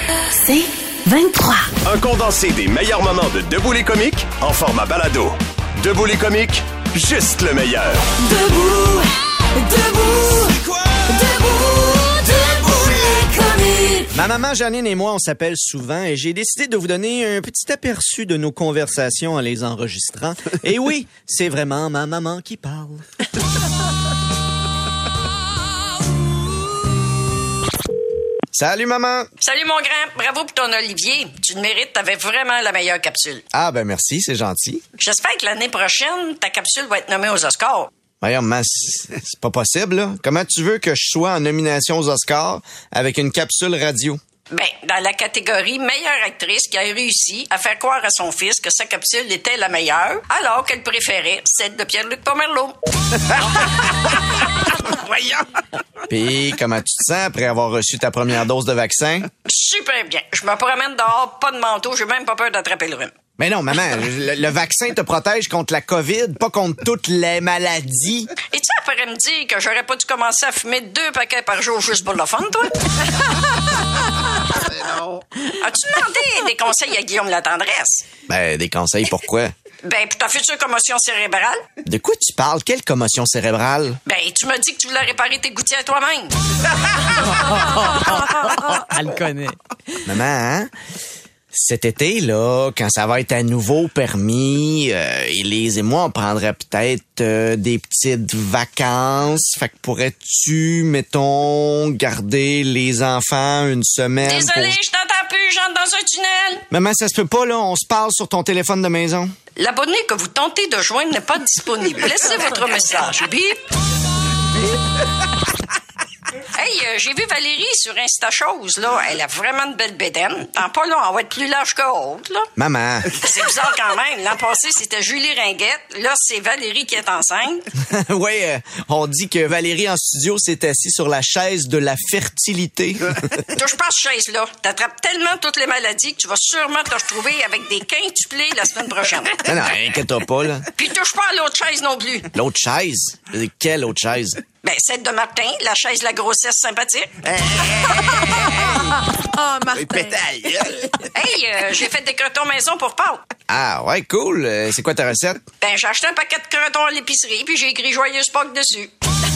C'est 23. Un condensé des meilleurs moments de Debout les comiques en format balado. Debout les comiques, juste le meilleur. Debout, debout, debout les comiques. Ma maman Janine et moi, on s'appelle souvent et j'ai décidé de vous donner un petit aperçu de nos conversations en les enregistrant. Et oui, c'est vraiment ma maman qui parle. Salut maman! Salut mon grand, bravo pour ton olivier. Tu le mérites, t'avais vraiment la meilleure capsule. Ah ben merci, c'est gentil. J'espère que l'année prochaine, ta capsule va être nommée aux Oscars. Voyons, maman, c'est pas possible, là. Comment tu veux que je sois en nomination aux Oscars avec une capsule radio? Ben, dans la catégorie meilleure actrice qui a réussi à faire croire à son fils que sa capsule était la meilleure, alors qu'elle préférait celle de Pierre-Luc Pomerleau. Voyons! Puis, comment tu te sens après avoir reçu ta première dose de vaccin? Super bien. Je me promène dehors, pas de manteau, j'ai même pas peur d'attraper le rhume. Mais non, maman, le vaccin te protège contre la COVID, pas contre toutes les maladies. Et tu après me dire que j'aurais pas dû commencer à fumer 2 paquets par jour juste pour le fun, toi? Non. As-tu demandé des conseils à Guillaume Latendresse? Ben, des conseils, pourquoi? Ben, pour ta future commotion cérébrale. De quoi tu parles? Quelle commotion cérébrale? Ben, tu m'as dit que tu voulais réparer tes gouttières toi-même. Elle le connaît. Maman, hein? Cet été, là, quand ça va être à nouveau permis, Élise et moi, on prendrait peut-être des petites vacances. Fait que pourrais-tu, mettons, garder les enfants une semaine? Désolée, je t'entends plus, j'entre dans un tunnel. Maman, ça se peut pas, là, on se parle sur ton téléphone de maison. L'abonné que vous tentez de joindre n'est pas disponible. Laissez votre message. Bip. Hey, j'ai vu Valérie sur Insta-Chose, là. Elle a vraiment de belles bédaines. Dans pas long, elle va être plus large que haute, là. Maman. C'est bizarre quand même. L'an passé, c'était Julie Ringuette. Là, c'est Valérie qui est enceinte. Oui, on dit que Valérie en studio s'est assise sur la chaise de la fertilité. Touche pas à cette chaise-là. T'attrapes tellement toutes les maladies que tu vas sûrement te retrouver avec des quintuplés la semaine prochaine. Non, inquiète-toi pas, là. Puis touche pas à l'autre chaise non plus. L'autre chaise? Quelle autre chaise? Ben, celle de Martin, la chaise de la grossesse sympathique. Oh, Martin. Hey, j'ai fait des crotons maison pour Pâques. Ah, ouais, cool. C'est quoi ta recette? Ben, j'ai acheté un paquet de crotons à l'épicerie, puis j'ai écrit Joyeuse Pâques dessus.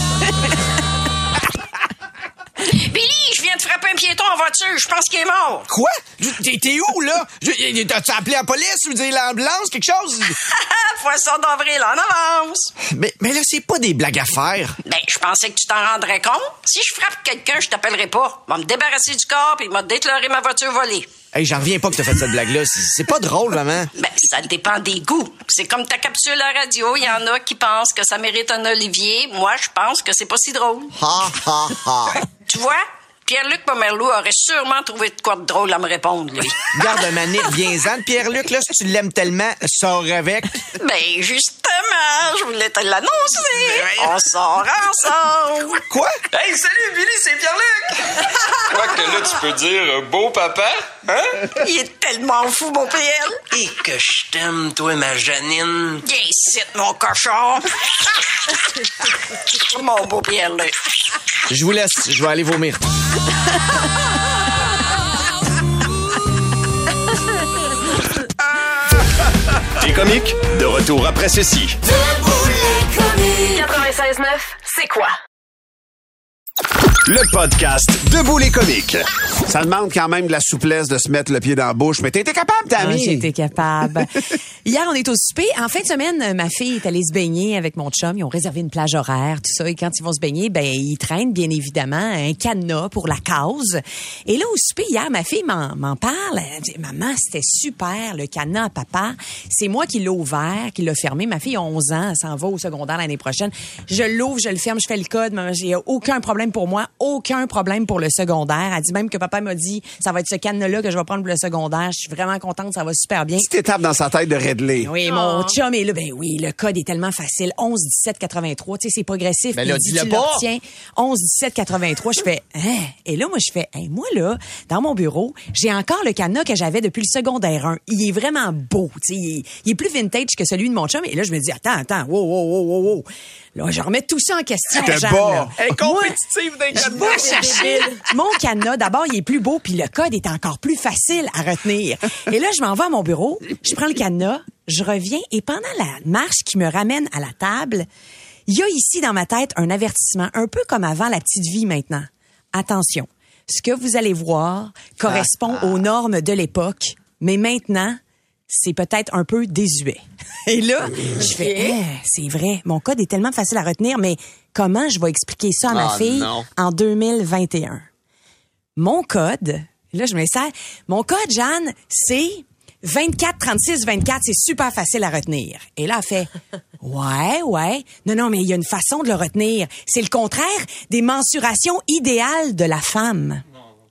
Billy, je viens de frapper un piéton en voiture. Je pense qu'il est mort. Quoi? T'es où, là? T'as-tu appelé la police ou dire l'ambulance, quelque chose? Poisson d'avril en avance. Mais là, c'est pas des blagues à faire. Ben, je pensais que tu t'en rendrais compte. Si je frappe quelqu'un, je t'appellerai pas. Je vais me débarrasser du corps puis m'a déclaré ma voiture volée. Hey, j'en reviens pas que t'as fait cette blague-là. C'est pas drôle, maman. Ben, ça dépend des goûts. C'est comme ta capsule à radio. Il y en a qui pensent que ça mérite un olivier. Moi, je pense que c'est pas si drôle. Ha, ha, ha. Tu vois? Pierre-Luc Pomerleau aurait sûrement trouvé de quoi de drôle à me répondre, lui. Garde un manette, viens-en, Pierre-Luc, là, si tu l'aimes tellement, sors avec. Ben, justement, je voulais te l'annoncer. On sort ensemble. Quoi? Hey, salut Billy, c'est Pierre-Luc! Quoi que là, tu peux dire beau papa, hein? Il est tellement fou, mon PL. Et que je t'aime, toi, ma Janine. Viens ici, mon cochon. Mon beau Pierre-Luc. Je vous laisse, je vais aller vomir. Les comiques, de retour après ceci. 96.9, c'est quoi? Le podcast Debout les comiques. Ça demande quand même de la souplesse de se mettre le pied dans la bouche. Mais t'étais capable, Tammy? J'ai été capable. Hier, on est au souper. En fin de semaine, ma fille est allée se baigner avec mon chum. Ils ont réservé une plage horaire, tout ça. Et quand ils vont se baigner, ben ils traînent, bien évidemment, un cadenas pour la cause. Et là, au souper, hier, ma fille m'en parle. Elle dit, maman, c'était super, le cadenas à papa. C'est moi qui l'ai ouvert, qui l'ai fermé. Ma fille a 11 ans, elle s'en va au secondaire l'année prochaine. Je l'ouvre, je le ferme, je fais le code. Maman, j'ai aucun problème pour moi, aucun problème pour le secondaire. Elle dit même que papa m'a dit, ça va être ce cadenas-là que je vais prendre pour le secondaire. Je suis vraiment contente, ça va super bien. Petite étape dans sa tête de régler. Oui, mon chum est là. Ben oui, le code est tellement facile. 11 17 83. Tu sais, c'est progressif. Ben là, il dit, dis-le tu pas. l'obtiens. 11 17 83. Je fais, hein? Et là, moi, je fais, hey, moi, là, dans mon bureau, j'ai encore le cadenas que j'avais depuis le secondaire 1. Il est vraiment beau. Tu sais, il est plus vintage que celui de mon chum. Et là, je me dis, attends. Wow. Là, je remets tout ça en question. C'était Jeanne, bas. là. Elle est compétitive d'un Je vais chercher mon cadenas. D'abord, il est plus beau, puis le code est encore plus facile à retenir. Et là, je m'en vais à mon bureau, je prends le cadenas, je reviens, et pendant la marche qui me ramène à la table, il y a ici dans ma tête un avertissement, un peu comme avant la petite vie maintenant. Attention, ce que vous allez voir correspond aux normes de l'époque, mais maintenant, c'est peut-être un peu désuet. Et là, je fais, c'est vrai, mon code est tellement facile à retenir, mais comment je vais expliquer ça à ma fille en 2021? Mon code, là, je me sers, mon code, Jeanne, c'est 24, 36, 24, c'est super facile à retenir. Et là, elle fait, ouais. Non, mais il y a une façon de le retenir. C'est le contraire des mensurations idéales de la femme.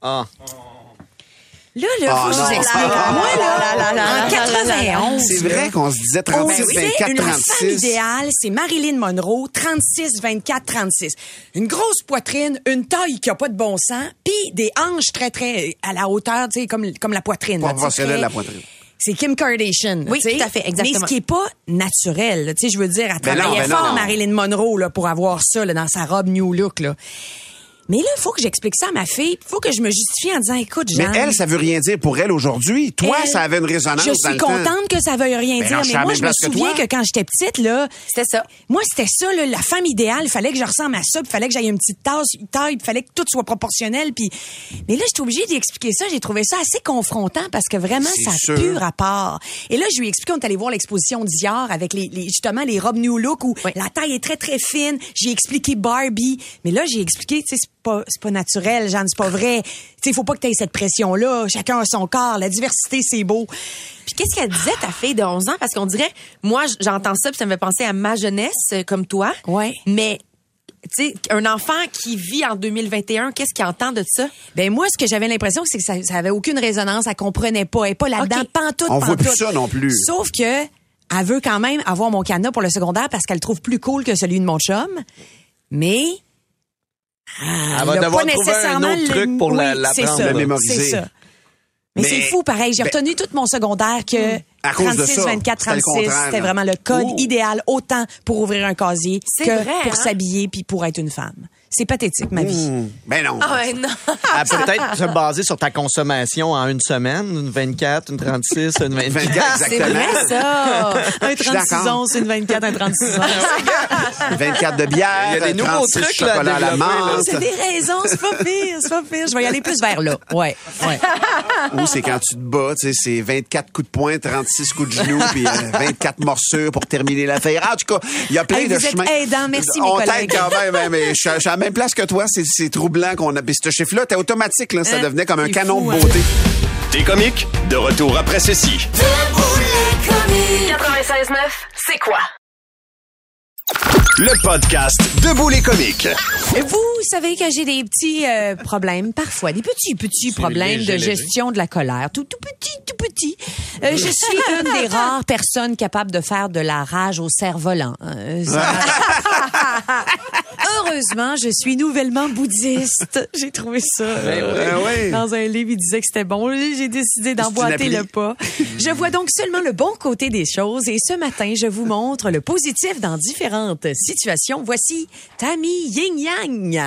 Là, faut que je vous explique. Moi, là, en 91. C'est vrai qu'on se disait 36, 24, une 36. femme idéale, c'est Marilyn Monroe, 36, 24, 36. Une grosse poitrine, une taille qui a pas de bon sens, puis des hanches très, très à la hauteur, tu sais, comme la poitrine. Proportionnelle la poitrine. C'est Kim Kardashian. Oui, tout à fait, exactement. Mais ce qui est pas naturel, tu sais, je veux dire, elle travaillait fort, Marilyn Monroe, là, pour avoir ça, là, dans sa robe New Look, là. Mais là, il faut que j'explique ça à ma fille. Il faut que je me justifie en disant, écoute, Jeanne... Mais elle, ça veut rien dire pour elle aujourd'hui. Toi, elle, ça avait une résonance dans le temps. Je suis contente que ça veuille rien dire, mais moi, je me souviens que quand j'étais petite, là... C'était ça. Moi, c'était ça, là, la femme idéale. Il fallait que je ressemble à ça, il fallait que j'aille une petite taille, il fallait que tout soit proportionnel. Puis... Mais là, j'étais obligée d'expliquer ça. J'ai trouvé ça assez confrontant parce que vraiment, ça a plus rapport. Et là, je lui ai expliqué, on est allé voir l'exposition d'hier avec justement les robes New Look où la taille est très, très fine. J'ai expliqué Barbie. Mais là, j'ai expliqué, tu sais, c'est pas naturel, Jeanne, c'est pas vrai. Tu sais, faut pas que tu aies cette pression-là. Chacun a son corps. La diversité, c'est beau. Puis qu'est-ce qu'elle disait, ta fille de 11 ans? Parce qu'on dirait, moi, j'entends ça puis ça me fait penser à ma jeunesse, comme toi. Ouais. Mais, tu sais, un enfant qui vit en 2021, qu'est-ce qu'il entend de ça? Ben moi, ce que j'avais l'impression, c'est que ça avait aucune résonance. Elle comprenait pas. Elle est pas là-dedans. Pantoute. On voit plus ça non plus. Sauf que elle veut quand même avoir mon cadenas pour le secondaire parce qu'elle le trouve plus cool que celui de mon chum. Mais... elle va devoir trouver un autre truc pour l'apprendre. Le mémoriser. C'est ça. Mais c'est fou, pareil. J'ai retenu tout mon secondaire que 36, 24, 36, c'était vraiment le code idéal, autant pour ouvrir un casier que pour s'habiller puis pour être une femme. C'est pathétique, ma vie. Ben non. Ah ouais, non. Elle peut peut-être se baser sur ta consommation en une semaine, une 24, une 36, une 24. 24, C'est vrai, ça. Un 36 onces, une 24, un 36 onces. 24 de bière, il y a des nouveaux trucs là, chocolat à la menthe. C'est des raisons, c'est pas pire. Je vais y aller plus vers là. Ouais. Ou c'est quand tu te bats, tu sais, c'est 24 coups de poing, 36 coups de genou, puis 24 morsures pour terminer l'affaire. En tout cas, il y a plein de chemins. Vous êtes aidants, merci mes On collègues. t'aide quand même, mais je suis à la même place que toi. C'est troublant qu'on a. Ce chiffre-là, t'es automatique, là. Ça devenait comme un canon de beauté. T'es comique? De retour après ceci. 96.9, c'est quoi? Le podcast Debout les comiques. Vous savez que j'ai des petits problèmes, parfois, des petits problèmes de gestion de la colère. Tout petit. Je suis une des rares personnes capables de faire de la rage au cerf-volant. Heureusement, je suis nouvellement bouddhiste. J'ai trouvé ça dans un livre. Il disait que c'était bon. J'ai décidé d'emboîter le pas. Je vois donc seulement le bon côté des choses et ce matin, je vous montre le positif dans différentes situations. Voici Tammy Yin Yang.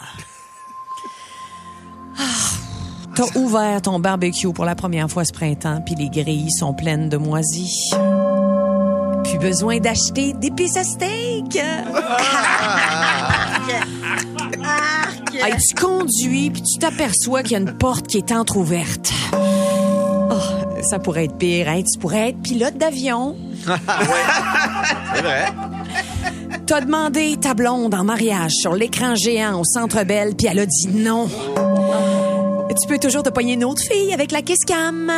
T'as ouvert ton barbecue pour la première fois ce printemps, puis les grilles sont pleines de moisis. Plus besoin d'acheter des pistes à steak. Hey, tu conduis, puis tu t'aperçois qu'il y a une porte qui est entrouverte. Oh, ça pourrait être pire, hein? Tu pourrais être pilote d'avion. C'est vrai. T'as demandé ta blonde en mariage sur l'écran géant au Centre Bell, puis elle a dit non. Tu peux toujours te pogner une autre fille avec la kiss cam.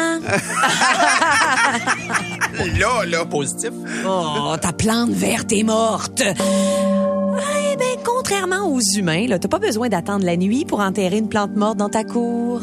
Là, Positif. Oh, ta plante verte est morte. Eh ben, contrairement aux humains, là, t'as pas besoin d'attendre la nuit pour enterrer une plante morte dans ta cour.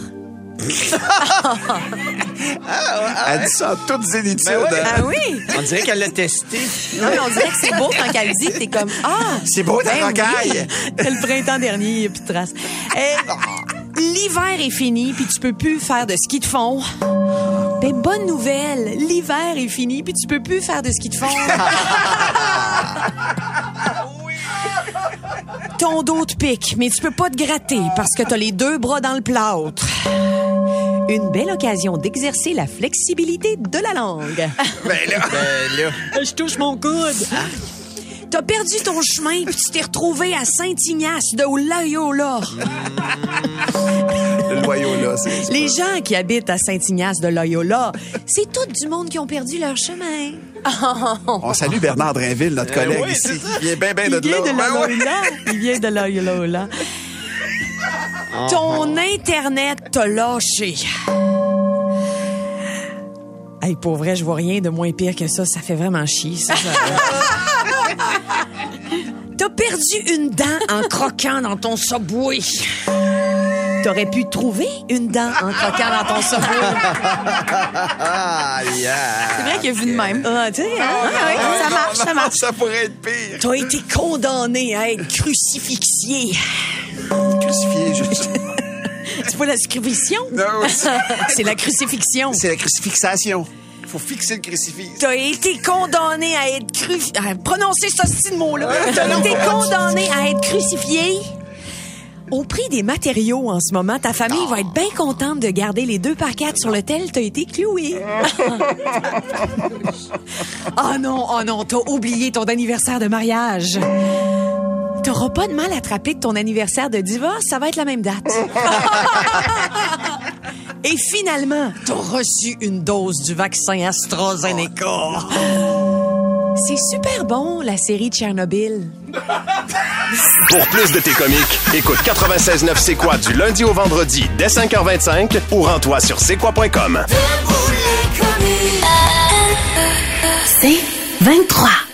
elle dit ça en toute zénitude. Ben ouais. Ah oui? On dirait qu'elle l'a testé. Non, mais on dirait que c'est beau quand elle dit, t'es comme, C'est beau ta rocaille. Le printemps dernier, il n'y a plus de traces. L'hiver est fini, puis tu peux plus faire de ski de fond. Ben, bonne nouvelle, l'hiver est fini, puis tu peux plus faire de ski de fond. Ton dos te pique, mais tu peux pas te gratter parce que t'as les 2 bras dans le plâtre. Une belle occasion d'exercer la flexibilité de la langue. Ben là. Je touche mon coude. T'as perdu ton chemin puis tu t'es retrouvé à Saint-Ignace de Loyola. Le Loyola, c'est Les gens qui habitent à Saint-Ignace de Loyola, c'est tout du monde qui ont perdu leur chemin. On salue Bernard Drainville, notre collègue oui, ici. c'est ça. Il vient bien Il de vient là. de Ben ouais. Loyola. Il vient de Loyola. Ton Internet t'a lâché. Hey, pour vrai, je vois rien de moins pire que ça. Ça fait vraiment chier, ça. T'as perdu une dent en croquant dans ton Subway. T'aurais pu trouver une dent en croquant dans ton Subway. Ah, yeah. C'est vrai qu'il a vu de même. Ah, tu sais, hein? Oui, ça marche, ça marche. Ça pourrait être pire. T'as été condamné à être crucifixié. Crucifié, juste. C'est pas la crucifixion? Non, C'est la crucifixion. c'est la crucifixation. Faut fixer le crucifix. T'as été condamné à être prononcer ce style de mot-là. T'as été condamné à être crucifié. Au prix des matériaux en ce moment, ta famille va être bien contente de garder les 2 par 4 sur lequel t'as été cloué. Oh non, t'as oublié ton anniversaire de mariage. T'auras pas de mal à attraper de ton anniversaire de divorce, ça va être la même date. Et finalement, t'as reçu une dose du vaccin AstraZeneca. C'est super bon, la série Tchernobyl. Pour plus de tes comiques, écoute 96.9 C'est quoi du lundi au vendredi dès 5h25 ou rends-toi sur c'est quoi.com. C'est 23.